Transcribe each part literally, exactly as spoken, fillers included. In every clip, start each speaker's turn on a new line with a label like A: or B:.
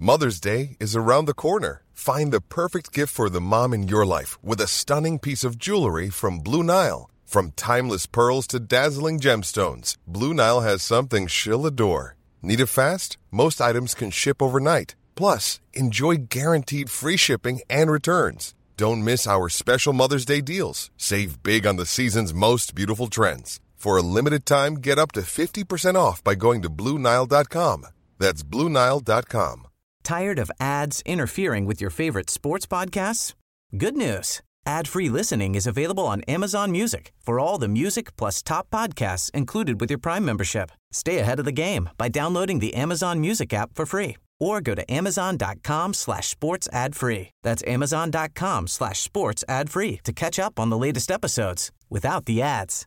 A: Mother's Day is around the corner. Find the perfect gift for the mom in your life with a stunning piece of jewelry from Blue Nile. From timeless pearls to dazzling gemstones, Blue Nile has something she'll adore. Need it fast? Most items can ship overnight. Plus, enjoy guaranteed free shipping and returns. Don't miss our special Mother's Day deals. Save big on the season's most beautiful trends. For a limited time, get up to fifty percent off by going to Blue Nile dot com. That's Blue Nile dot com.
B: Tired of ads interfering with your favorite sports podcasts? Good news. Ad-free listening is available on Amazon Music for all the music plus top podcasts included with your Prime membership. Stay ahead of the game by downloading the Amazon Music app for free or go to amazon.com slash sports ad free. That's amazon.com slash sports ad free to catch up on the latest episodes without the ads.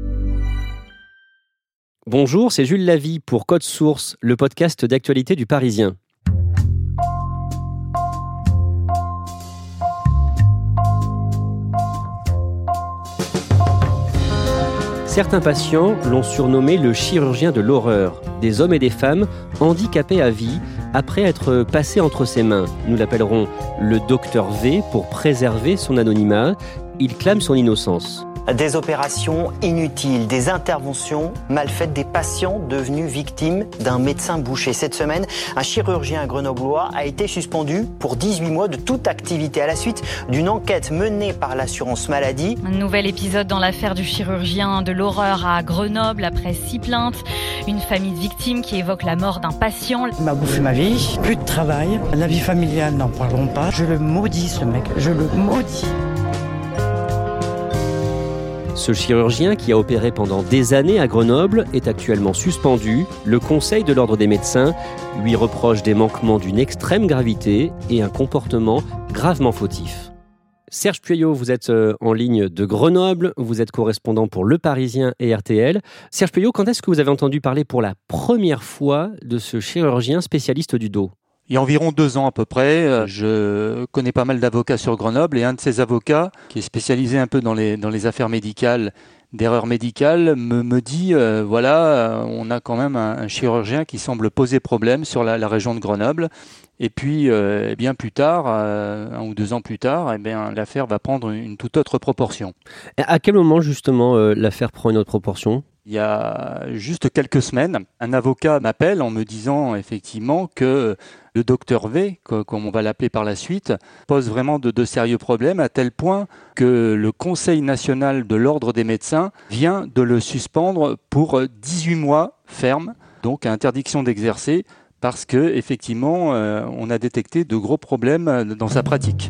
C: Bonjour, c'est Jules Lavie pour Code Source, le podcast d'actualité du Parisien. Certains patients l'ont surnommé le chirurgien de l'horreur. Des hommes et des femmes handicapés à vie après être passés entre ses mains. Nous l'appellerons le docteur V pour préserver son anonymat. Il clame son innocence.
D: Des opérations inutiles, des interventions mal faites, des patients devenus victimes d'un médecin boucher. Cette semaine, un chirurgien grenoblois a été suspendu pour dix-huit mois de toute activité à la suite d'une enquête menée par l'assurance maladie.
E: Un nouvel épisode dans l'affaire du chirurgien de l'horreur à Grenoble après six plaintes. Une famille de victimes qui évoque la mort d'un patient.
F: Il m'a bouffé ma vie, plus de travail, la vie familiale, n'en parlons pas. Je le maudis ce mec, je le maudis.
C: Ce chirurgien qui a opéré pendant des années à Grenoble est actuellement suspendu. Le Conseil de l'Ordre des médecins lui reproche des manquements d'une extrême gravité et un comportement gravement fautif. Serge Pueyo, vous êtes en ligne de Grenoble, vous êtes correspondant pour Le Parisien et R T L. Serge Pueyo, quand est-ce que vous avez entendu parler pour la première fois de ce chirurgien spécialiste du dos ?
G: Il y a environ deux ans à peu près, je connais pas mal d'avocats sur Grenoble et un de ces avocats, qui est spécialisé un peu dans les, dans les affaires médicales, d'erreurs médicales, me, me dit, euh, voilà, on a quand même un, un chirurgien qui semble poser problème sur la, la région de Grenoble. Et puis, euh, eh bien plus tard, euh, un ou deux ans plus tard, eh bien, l'affaire va prendre une, une toute autre proportion.
C: À quel moment justement euh, l'affaire prend une autre proportion ?
G: Il y a juste quelques semaines, un avocat m'appelle en me disant effectivement que le docteur V, comme on va l'appeler par la suite, pose vraiment de, de sérieux problèmes à tel point que le Conseil national de l'Ordre des médecins vient de le suspendre pour dix-huit mois ferme, donc interdiction d'exercer, parce que effectivement, euh, on a détecté de gros problèmes dans sa pratique.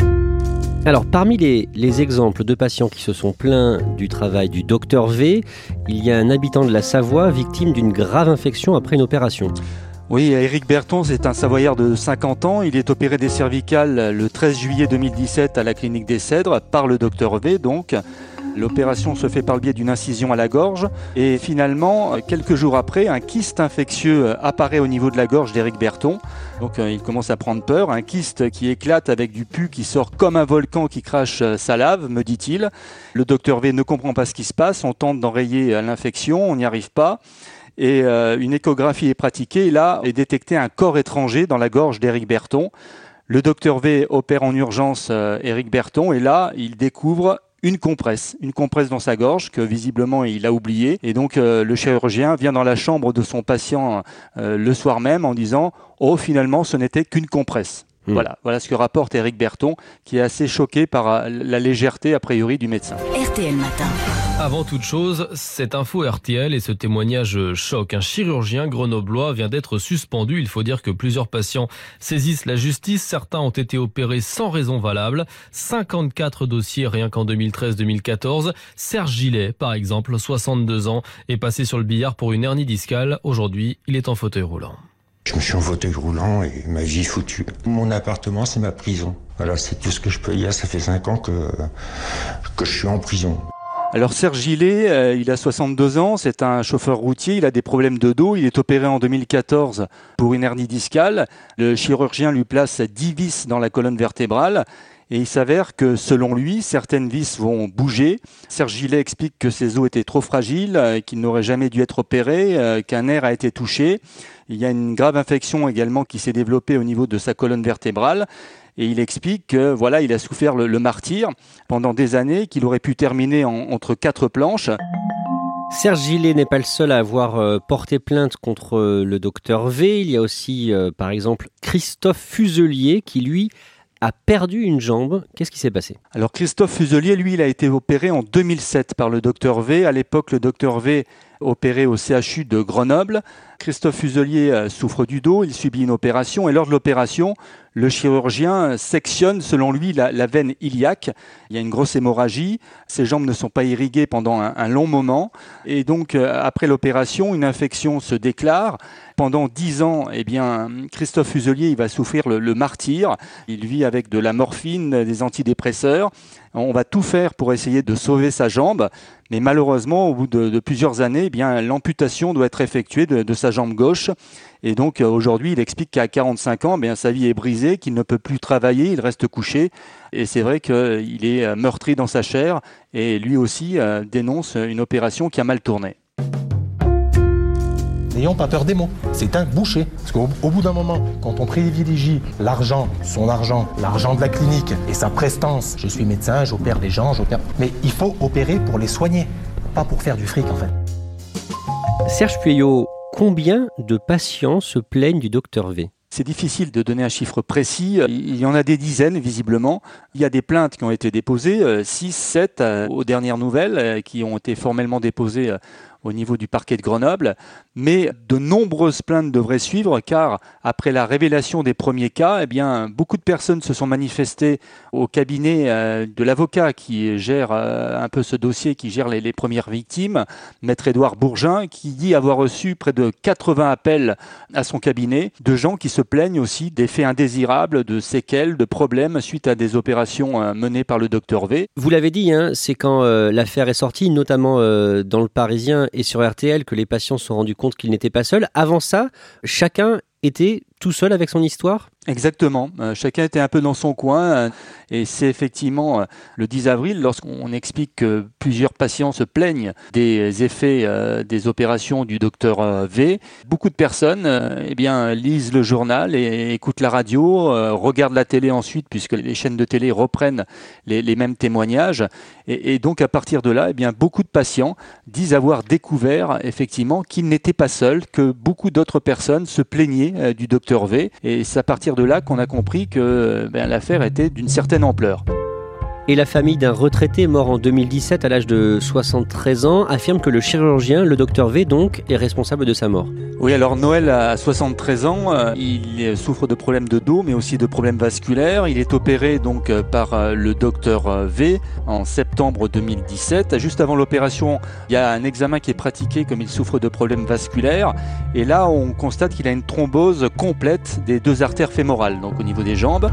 C: Alors, parmi les, les exemples de patients qui se sont plaints du travail du docteur V, il y a un habitant de la Savoie victime d'une grave infection après une opération.
G: Oui, Éric Berton, c'est un Savoyard de cinquante ans. Il est opéré des cervicales le treize juillet deux mille dix-sept à la clinique des Cèdres par le docteur V, donc. L'opération se fait par le biais d'une incision à la gorge et finalement, quelques jours après, un kyste infectieux apparaît au niveau de la gorge d'Éric Berton. Donc il commence à prendre peur, un kyste qui éclate avec du pus qui sort comme un volcan qui crache sa lave, me dit-il. Le docteur V ne comprend pas ce qui se passe, on tente d'enrayer l'infection, on n'y arrive pas. Et euh, une échographie est pratiquée et là est détecté un corps étranger dans la gorge d'Éric Berton. Le docteur V opère en urgence euh, Éric Berton et là, il découvre une compresse, une compresse dans sa gorge que visiblement il a oubliée. Et donc euh, le chirurgien vient dans la chambre de son patient euh, le soir même en disant « Oh, finalement, ce n'était qu'une compresse ». Mmh. Voilà, voilà ce que rapporte Éric Berton, qui est assez choqué par euh, la légèreté a priori du médecin.
H: R T L Matin.
I: Avant toute chose, cette info R T L et ce témoignage choc. Un chirurgien grenoblois vient d'être suspendu. Il faut dire que plusieurs patients saisissent la justice. Certains ont été opérés sans raison valable. cinquante-quatre dossiers rien qu'en deux mille treize deux mille quatorze. Serge Gillet, par exemple, soixante-deux ans, est passé sur le billard pour une hernie discale. Aujourd'hui, il est en fauteuil roulant.
J: Je me suis en fauteuil roulant et ma vie est foutue. Mon appartement, c'est ma prison. Voilà, c'est tout ce que je peux dire. Ça fait cinq ans que, que je suis en prison.
G: Alors Serge Gillet, euh, il a soixante-deux ans, c'est un chauffeur routier, il a des problèmes de dos, il est opéré en deux mille quatorze pour une hernie discale. Le chirurgien lui place dix vis dans la colonne vertébrale Et il s'avère que, selon lui, certaines vis vont bouger. Serge Gillet explique que ses os étaient trop fragiles, euh, qu'il n'aurait jamais dû être opéré, euh, qu'un nerf a été touché. Il y a une grave infection également qui s'est développée au niveau de sa colonne vertébrale. Et il explique que voilà, il a souffert le, le martyre pendant des années, qu'il aurait pu terminer en, entre quatre planches.
C: Serge Gillet n'est pas le seul à avoir euh, porté plainte contre euh, le docteur V. Il y a aussi, euh, par exemple, Christophe Fuselier qui, lui, a perdu une jambe. Qu'est-ce qui s'est passé ?
G: Alors Christophe Fuselier, lui, il a été opéré en deux mille sept par le docteur V. À l'époque, le docteur V opéré au C H U de Grenoble. Christophe Fuselier souffre du dos, il subit une opération et lors de l'opération, le chirurgien sectionne selon lui la, la veine iliaque. Il y a une grosse hémorragie, ses jambes ne sont pas irriguées pendant un, un long moment et donc après l'opération, une infection se déclare. Pendant dix ans, eh bien, Christophe Fuselier il va souffrir le, le martyre. Il vit avec de la morphine, des antidépresseurs. On va tout faire pour essayer de sauver sa jambe. Mais malheureusement, au bout de, de plusieurs années, eh bien, l'amputation doit être effectuée de, de sa jambe gauche. Et donc aujourd'hui, il explique qu'à quarante-cinq ans, eh bien, sa vie est brisée, qu'il ne peut plus travailler, il reste couché. Et c'est vrai qu'il est meurtri dans sa chair. Et lui aussi euh, dénonce une opération qui a mal tourné.
H: N'ayons pas peur des mots, c'est un boucher. Parce qu'au au bout d'un moment, quand on privilégie l'argent, son argent, l'argent de la clinique et sa prestance, je suis médecin, j'opère les gens, j'opère... Mais il faut opérer pour les soigner, pas pour faire du fric en fait.
C: Serge Pueyo, combien de patients se plaignent du docteur V ?
G: C'est difficile de donner un chiffre précis. Il y en a des dizaines, visiblement. Il y a des plaintes qui ont été déposées, six, sept aux dernières nouvelles, qui ont été formellement déposées au niveau du parquet de Grenoble. Mais de nombreuses plaintes devraient suivre, car après la révélation des premiers cas, eh bien, beaucoup de personnes se sont manifestées au cabinet de l'avocat qui gère un peu ce dossier, qui gère les, les premières victimes, Maître Édouard Bourgin, qui dit avoir reçu près de quatre-vingts appels à son cabinet de gens qui se plaignent aussi d'effets indésirables, de séquelles, de problèmes suite à des opérations menées par le docteur V.
C: Vous l'avez dit, hein, c'est quand euh, l'affaire est sortie, notamment euh, dans le Parisien et sur R T L, que les patients se sont rendus compte qu'ils n'étaient pas seuls. Avant ça, chacun était tout seul avec son histoire ?
G: Exactement. Euh, chacun était un peu dans son coin. Euh, et c'est effectivement euh, le dix avril, lorsqu'on explique que plusieurs patients se plaignent des effets euh, des opérations du docteur euh, V. Beaucoup de personnes euh, eh bien, lisent le journal et écoutent la radio, euh, regardent la télé ensuite, puisque les chaînes de télé reprennent les, les mêmes témoignages. Et, et donc, à partir de là, eh bien, beaucoup de patients disent avoir découvert effectivement qu'ils n'étaient pas seuls, que beaucoup d'autres personnes se plaignaient euh, du docteur V. Et c'est à partir de là qu'on a compris que ben, l'affaire était d'une certaine ampleur.
C: Et la famille d'un retraité mort en deux mille dix-sept à l'âge de soixante-treize ans affirme que le chirurgien, le docteur V donc, est responsable de sa mort.
G: Oui, alors Noël a soixante-treize ans, il souffre de problèmes de dos mais aussi de problèmes vasculaires. Il est opéré donc par le docteur V en septembre deux mille dix-sept. Juste avant l'opération, il y a un examen qui est pratiqué comme il souffre de problèmes vasculaires. Et là, on constate qu'il a une thrombose complète des deux artères fémorales, donc au niveau des jambes.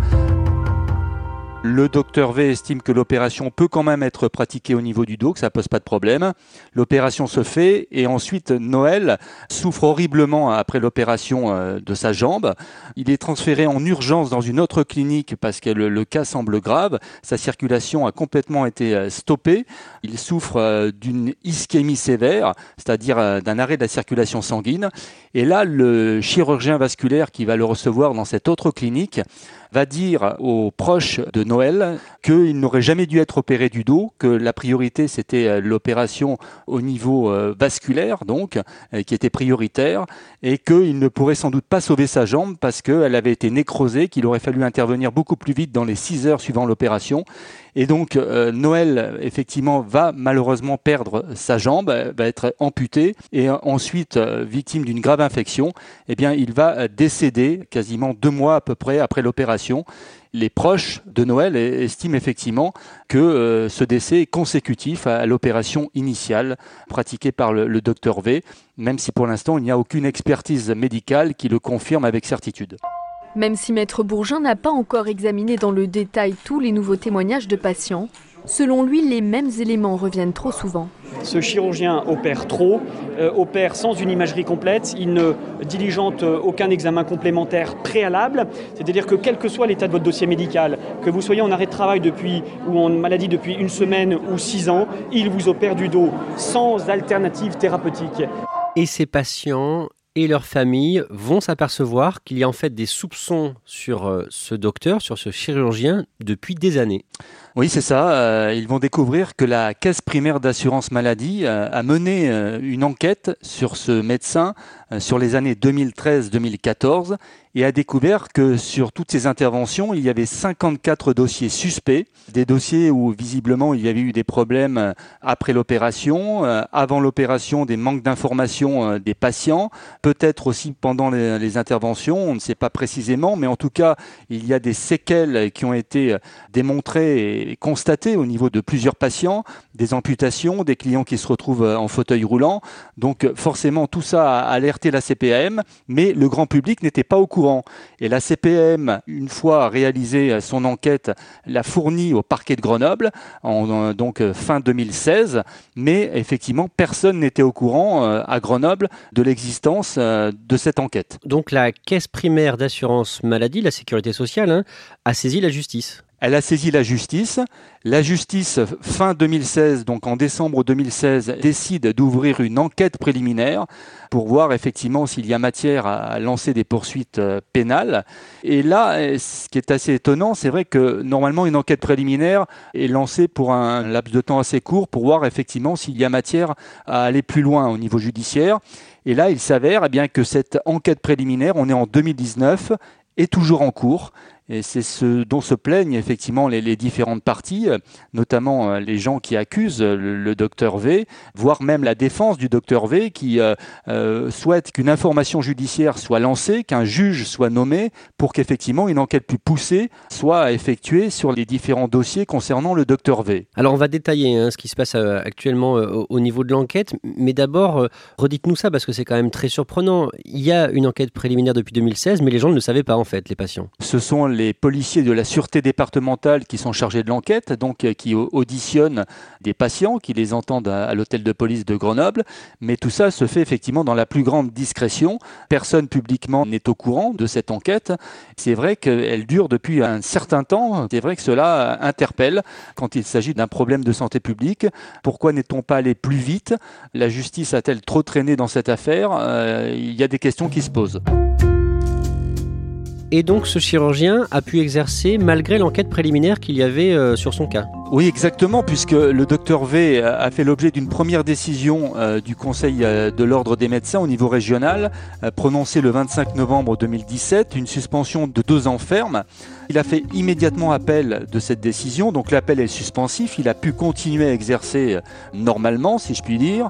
G: Le docteur V estime que l'opération peut quand même être pratiquée au niveau du dos, que ça pose pas de problème. L'opération se fait et ensuite Noël souffre horriblement après l'opération de sa jambe. Il est transféré en urgence dans une autre clinique parce que le, le cas semble grave. Sa circulation a complètement été stoppée. Il souffre d'une ischémie sévère, c'est-à-dire d'un arrêt de la circulation sanguine. Et là, le chirurgien vasculaire qui va le recevoir dans cette autre clinique va dire aux proches de Noël qu'il n'aurait jamais dû être opéré du dos, que la priorité c'était l'opération au niveau euh, vasculaire, donc, euh, qui était prioritaire, et qu'il ne pourrait sans doute pas sauver sa jambe parce qu'elle avait été nécrosée, qu'il aurait fallu intervenir beaucoup plus vite dans les six heures suivant l'opération. Et donc euh, Noël, effectivement, va malheureusement perdre sa jambe, va être amputé, et ensuite, euh, victime d'une grave infection, eh bien, il va décéder quasiment deux mois à peu près après l'opération. Les proches de Noël estiment effectivement que euh, ce décès est consécutif à l'opération initiale pratiquée par le, le docteur V, même si pour l'instant il n'y a aucune expertise médicale qui le confirme avec certitude.
K: Même si Maître Bourgin n'a pas encore examiné dans le détail tous les nouveaux témoignages de patients, selon lui, les mêmes éléments reviennent trop souvent.
L: Ce chirurgien opère trop, euh, opère sans une imagerie complète, il ne diligente aucun examen complémentaire préalable, c'est-à-dire que quel que soit l'état de votre dossier médical, Que vous soyez en arrêt de travail depuis ou en maladie depuis une semaine ou six ans, il vous opère du dos sans alternative thérapeutique.
C: Et ces patients et leurs familles vont s'apercevoir qu'il y a en fait des soupçons sur ce docteur, sur ce chirurgien, depuis des années.
G: Oui, c'est ça. Euh, ils vont découvrir que la Caisse primaire d'assurance maladie euh, a mené euh, une enquête sur ce médecin euh, sur les années deux mille treize deux mille quatorze et a découvert que sur toutes ces interventions, il y avait cinquante-quatre dossiers suspects, des dossiers où visiblement il y avait eu des problèmes après l'opération, euh, avant l'opération, des manques d'informations euh, des patients, peut-être aussi pendant les, les interventions, on ne sait pas précisément, mais en tout cas, il y a des séquelles qui ont été démontrées et constatées au niveau de plusieurs patients, des amputations, des clients qui se retrouvent en fauteuil roulant. Donc forcément, tout ça a alerté la C P M, mais le grand public n'était pas au courant. Et la C P M, une fois réalisé son enquête, l'a fournie au parquet de Grenoble, en donc fin deux mille seize, mais effectivement, personne n'était au courant à Grenoble de l'existence de cette enquête.
C: Donc la Caisse primaire d'assurance maladie, la sécurité sociale, hein, a saisi la justice.
G: Elle a saisi la justice. La justice, fin deux mille seize, donc en décembre deux mille seize, décide d'ouvrir une enquête préliminaire pour voir effectivement s'il y a matière à lancer des poursuites pénales. Et là, ce qui est assez étonnant, c'est vrai que normalement une enquête préliminaire est lancée pour un laps de temps assez court pour voir effectivement s'il y a matière à aller plus loin au niveau judiciaire. Et là, il s'avère eh bien, que cette enquête préliminaire, on est en deux mille dix-neuf, est toujours en cours. Et c'est ce dont se plaignent effectivement les, les différentes parties, notamment les gens qui accusent le, le docteur V, voire même la défense du docteur V qui euh, euh, souhaite qu'une information judiciaire soit lancée, qu'un juge soit nommé pour qu'effectivement une enquête plus poussée soit effectuée sur les différents dossiers concernant le docteur V.
C: Alors on va détailler hein, ce qui se passe euh, actuellement euh, au niveau de l'enquête, mais d'abord euh, redites-nous ça parce que c'est quand même très surprenant. Il y a une enquête préliminaire depuis deux mille seize, mais les gens ne le savaient pas en fait, les patients.
G: Ce sont les les policiers de la sûreté départementale qui sont chargés de l'enquête, donc qui auditionnent des patients, qui les entendent à, à l'hôtel de police de Grenoble. Mais tout ça se fait effectivement dans la plus grande discrétion. Personne publiquement n'est au courant de cette enquête. C'est vrai qu'elle dure depuis un certain temps. C'est vrai que cela interpelle quand il s'agit d'un problème de santé publique. Pourquoi n'est-on pas allé plus vite ? La justice a-t-elle trop traîné dans cette affaire ? euh, Il y a des questions qui se posent.
C: Et donc ce chirurgien a pu exercer malgré l'enquête préliminaire qu'il y avait euh, sur son cas.
G: Oui, exactement, puisque le docteur V a fait l'objet d'une première décision euh, du Conseil euh, de l'Ordre des médecins au niveau régional, euh, prononcée le vingt-cinq novembre deux mille dix-sept, une suspension de deux ans ferme. Il a fait immédiatement appel de cette décision, donc l'appel est suspensif, il a pu continuer à exercer normalement, si je puis dire.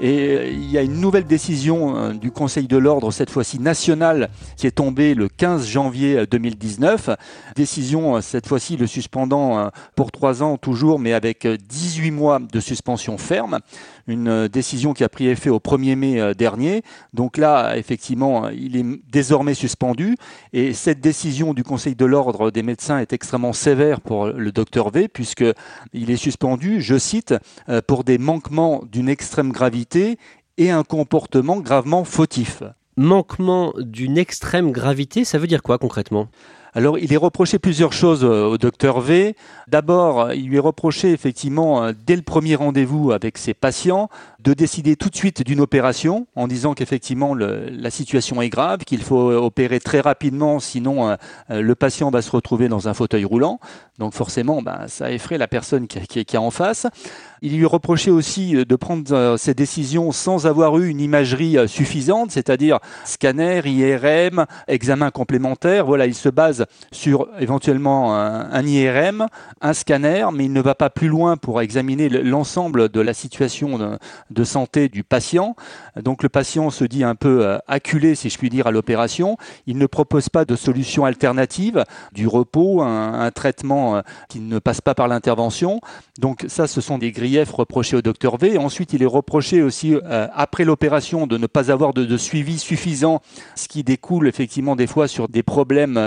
G: Et il y a une nouvelle décision du Conseil de l'Ordre, cette fois-ci nationale, qui est tombée le quinze janvier deux mille dix-neuf. Décision, cette fois-ci, le suspendant pour trois ans toujours, mais avec dix-huit mois de suspension ferme. Une décision qui a pris effet au premier mai dernier. Donc là, effectivement, il est désormais suspendu. Et cette décision du Conseil de l'Ordre des médecins est extrêmement sévère pour le docteur V, puisqu'il est suspendu, je cite, pour des manquements d'une extrême gravité et un comportement gravement fautif.
C: Manquement d'une extrême gravité, ça veut dire quoi concrètement ?
G: Alors, il est reproché plusieurs choses au docteur V. D'abord, il lui est reproché effectivement, dès le premier rendez-vous avec ses patients, de décider tout de suite d'une opération en disant qu'effectivement le, la situation est grave, qu'il faut opérer très rapidement, sinon euh, le patient va se retrouver dans un fauteuil roulant. Donc forcément, ben, ça effraie la personne qui, qui, qui est en face. Il lui reprochait aussi de prendre euh, ces décisions sans avoir eu une imagerie euh, suffisante, c'est-à-dire scanner, I R M, examen complémentaire. Voilà, il se base sur éventuellement un, un I R M, un scanner, mais il ne va pas plus loin pour examiner l'ensemble de la situation de, de santé du patient. Donc le patient se dit un peu euh, acculé, si je puis dire, à l'opération. Il ne propose pas de solution alternative, du repos, un, un traitement euh, qui ne passe pas par l'intervention. Donc ça, ce sont des griefs reprochés au docteur V. Ensuite, il est reproché aussi, euh, après l'opération, de ne pas avoir de, de suivi suffisant, ce qui découle effectivement des fois sur des problèmes euh,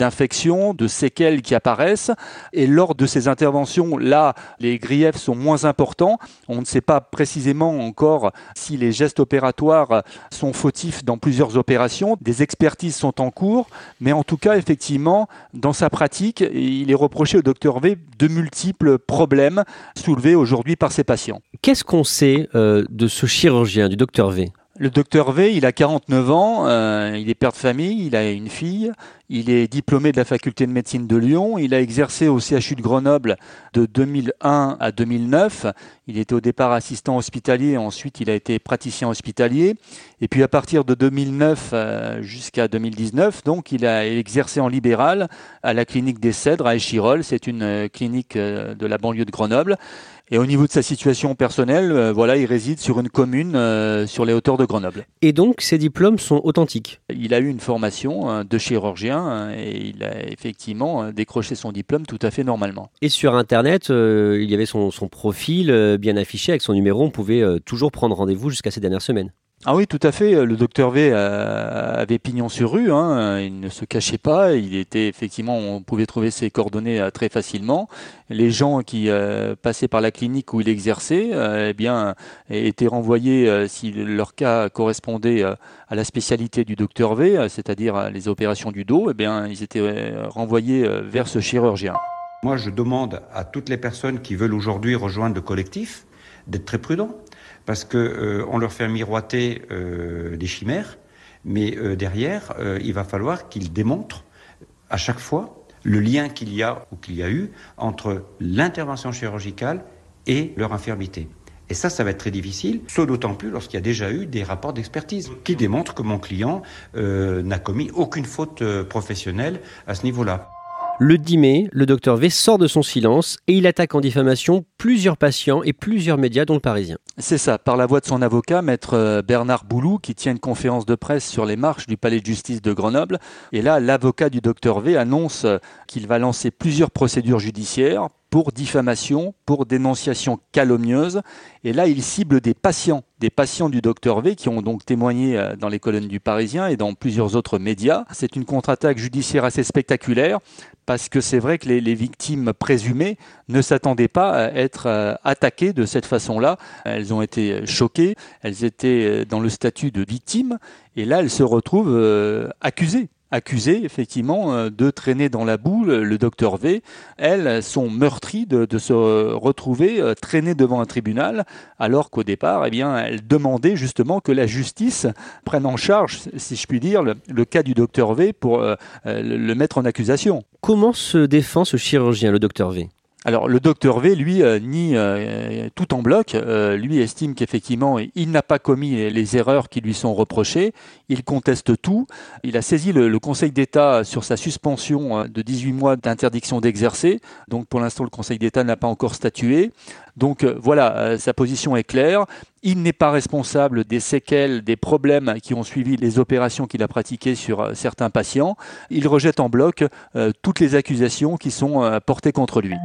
G: d'infections, de séquelles qui apparaissent. Et lors de ces interventions, là, les griefs sont moins importants. On ne sait pas précisément encore si les gestes opératoires sont fautifs dans plusieurs opérations. Des expertises sont en cours, mais en tout cas, effectivement, dans sa pratique, il est reproché au docteur V de multiples problèmes soulevés aujourd'hui par ses patients.
C: Qu'est-ce qu'on sait euh, de ce chirurgien, du docteur V ?
G: Le docteur V, il a quarante-neuf ans, euh, il est père de famille, il a une fille, il est diplômé de la faculté de médecine de Lyon, il a exercé au C H U de Grenoble de deux mille un à deux mille neuf, il était au départ assistant hospitalier, ensuite il a été praticien hospitalier, et puis à partir de deux mille neuf euh, jusqu'à deux mille dix-neuf, donc il a exercé en libéral à la clinique des Cèdres à Échirolles, c'est une euh, clinique euh, de la banlieue de Grenoble. Et au niveau de sa situation personnelle, euh, voilà, il réside sur une commune euh, sur les hauteurs de Grenoble.
C: Et donc, ces diplômes sont authentiques ?
G: Il a eu une formation euh, de chirurgien euh, et il a effectivement euh, décroché son diplôme tout à fait normalement.
C: Et sur Internet, euh, il y avait son, son profil euh, bien affiché avec son numéro. On pouvait euh, toujours prendre rendez-vous jusqu'à ces dernières semaines.
G: Ah oui, tout à fait. Le docteur V avait pignon sur rue, hein. Il ne se cachait pas. Il était effectivement, on pouvait trouver ses coordonnées très facilement. Les gens qui euh, passaient par la clinique où il exerçait, euh, eh bien, étaient renvoyés euh, si leur cas correspondait euh, à la spécialité du docteur V, euh, c'est-à-dire les opérations du dos. Eh bien, ils étaient euh, renvoyés euh, vers ce chirurgien.
M: Moi, je demande à toutes les personnes qui veulent aujourd'hui rejoindre le collectif d'être très prudents. Parce qu'on euh, leur fait miroiter euh, des chimères, mais euh, derrière, euh, il va falloir qu'ils démontrent à chaque fois le lien qu'il y a ou qu'il y a eu entre l'intervention chirurgicale et leur infirmité. Et ça, ça va être très difficile, ce d'autant plus lorsqu'il y a déjà eu des rapports d'expertise qui démontrent que mon client euh, n'a commis aucune faute euh, professionnelle à ce niveau-là.
C: Le dix mai, le docteur V sort de son silence et il attaque en diffamation plusieurs patients et plusieurs médias, dont le Parisien.
G: C'est ça, par la voix de son avocat, maître Bernard Boulou, qui tient une conférence de presse sur les marches du palais de justice de Grenoble. Et là, l'avocat du docteur V annonce qu'il va lancer plusieurs procédures judiciaires pour diffamation, pour dénonciation calomnieuse. Et là, il cible des patients, des patients du docteur V qui ont donc témoigné dans les colonnes du Parisien et dans plusieurs autres médias. C'est une contre-attaque judiciaire assez spectaculaire parce que c'est vrai que les, les victimes présumées ne s'attendaient pas à être attaquées de cette façon-là. Elles ont été choquées, elles étaient dans le statut de victimes et là, elles se retrouvent euh, accusées. accusées effectivement de traîner dans la boue le docteur V. Elles sont meurtries de, de se retrouver traînées devant un tribunal alors qu'au départ, eh bien, elles demandaient justement que la justice prenne en charge, si je puis dire, le, le cas du docteur V pour euh, le, le mettre en accusation.
C: Comment se défend ce chirurgien, le docteur V ?
G: Alors le docteur V, lui, euh, nie euh, tout en bloc. Euh, lui estime qu'effectivement, il n'a pas commis les erreurs qui lui sont reprochées. Il conteste tout. Il a saisi le, le Conseil d'État sur sa suspension de dix-huit mois d'interdiction d'exercer. Donc pour l'instant, le Conseil d'État n'a pas encore statué. Donc euh, voilà, euh, sa position est claire. Il n'est pas responsable des séquelles, des problèmes qui ont suivi les opérations qu'il a pratiquées sur euh, certains patients. Il rejette en bloc euh, toutes les accusations qui sont euh, portées contre lui.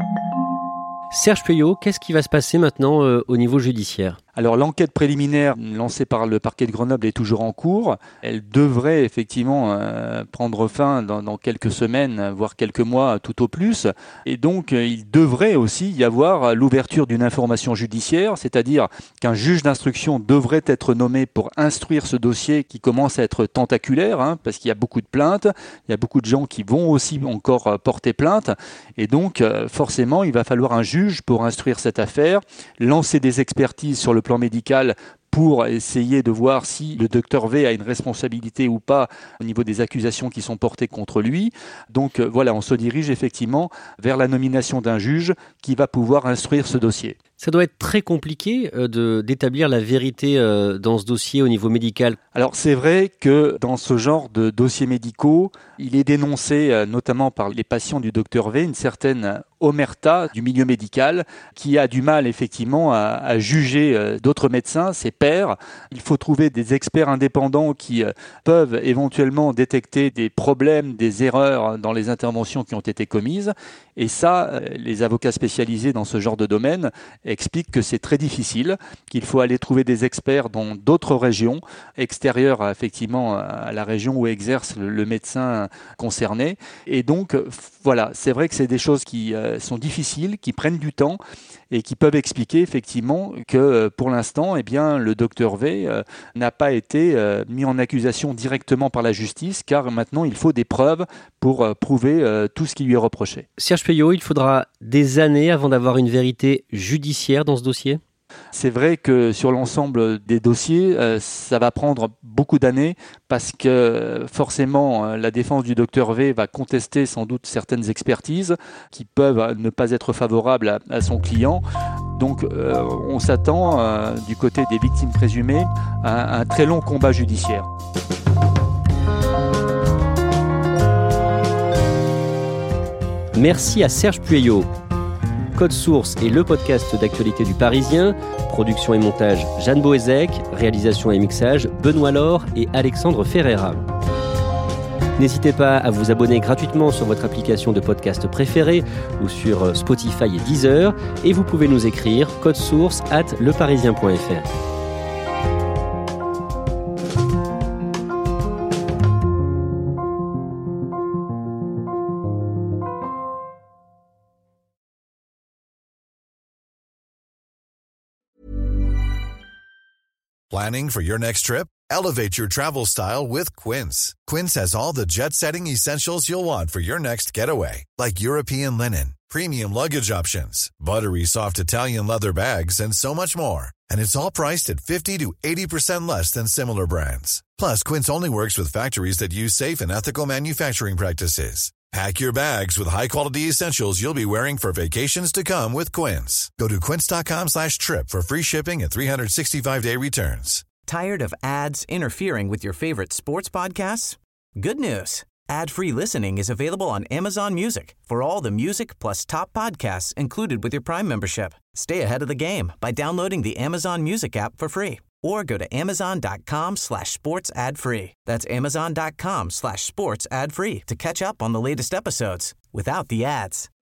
C: Serge Puyot, qu'est-ce qui va se passer maintenant euh, au niveau judiciaire ?
G: Alors l'enquête préliminaire lancée par le parquet de Grenoble est toujours en cours. Elle devrait effectivement euh, prendre fin dans, dans quelques semaines, voire quelques mois tout au plus. Et donc euh, il devrait aussi y avoir l'ouverture d'une information judiciaire, c'est-à-dire qu'un juge d'instruction devrait être nommé pour instruire ce dossier qui commence à être tentaculaire, hein, parce qu'il y a beaucoup de plaintes, il y a beaucoup de gens qui vont aussi encore porter plainte. Et donc euh, forcément il va falloir un juge pour instruire cette affaire, lancer des expertises sur le plan médical pour essayer de voir si le docteur V a une responsabilité ou pas au niveau des accusations qui sont portées contre lui. Donc euh, voilà, on se dirige effectivement vers la nomination d'un juge qui va pouvoir instruire ce dossier.
C: Ça doit être très compliqué euh, de, d'établir la vérité euh, dans ce dossier au niveau médical.
G: Alors c'est vrai que dans ce genre de dossiers médicaux, il est dénoncé euh, notamment par les patients du docteur V une certaine omerta du milieu médical qui a du mal effectivement à, à juger euh, d'autres médecins, ses pairs. Il faut trouver des experts indépendants qui euh, peuvent éventuellement détecter des problèmes, des erreurs dans les interventions qui ont été commises. Et ça, euh, les avocats spécialisés dans ce genre de domaine expliquent que c'est très difficile, qu'il faut aller trouver des experts dans d'autres régions, extérieures effectivement à la région où exerce le, le médecin concerné. Et donc, voilà, c'est vrai que c'est des choses qui euh, sont difficiles, qui prennent du temps et qui peuvent expliquer effectivement que euh, pour l'instant, eh bien, le docteur V euh, n'a pas été euh, mis en accusation directement par la justice, car maintenant il faut des preuves pour euh, prouver euh, tout ce qui lui est reproché.
C: Serge Pueyo, il faudra des années avant d'avoir une vérité judiciaire dans ce dossier ?
G: C'est vrai que sur l'ensemble des dossiers, euh, ça va prendre beaucoup d'années parce que forcément euh, la défense du docteur V va contester sans doute certaines expertises qui peuvent ne pas être favorables à, à son client. Donc euh, on s'attend euh, du côté des victimes présumées à un très long combat judiciaire.
C: Merci à Serge Pueyo. Code Source est le podcast d'actualité du Parisien. Production et montage Jeanne Boézek. Réalisation et mixage Benoît Laure et Alexandre Ferreira. N'hésitez pas à vous abonner gratuitement sur votre application de podcast préférée ou sur Spotify et Deezer. Et vous pouvez nous écrire code source arobase leparisien point f r.
N: Planning for your next trip? Elevate your travel style with Quince. Quince has all the jet-setting essentials you'll want for your next getaway, like European linen, premium luggage options, buttery soft Italian leather bags, and so much more. And it's all priced at fifty to eighty percent less than similar brands. Plus, Quince only works with factories that use safe and ethical manufacturing practices. Pack your bags with high-quality essentials you'll be wearing for vacations to come with Quince. Go to quince.com slash trip for free shipping and three sixty-five day returns.
B: Tired of ads interfering with your favorite sports podcasts? Good news. Ad-free listening is available on Amazon Music for all the music plus top podcasts included with your Prime membership. Stay ahead of the game by downloading the Amazon Music app for free or go to amazon.com slash sports ad free. That's amazon.com slash sports ad free to catch up on the latest episodes without the ads.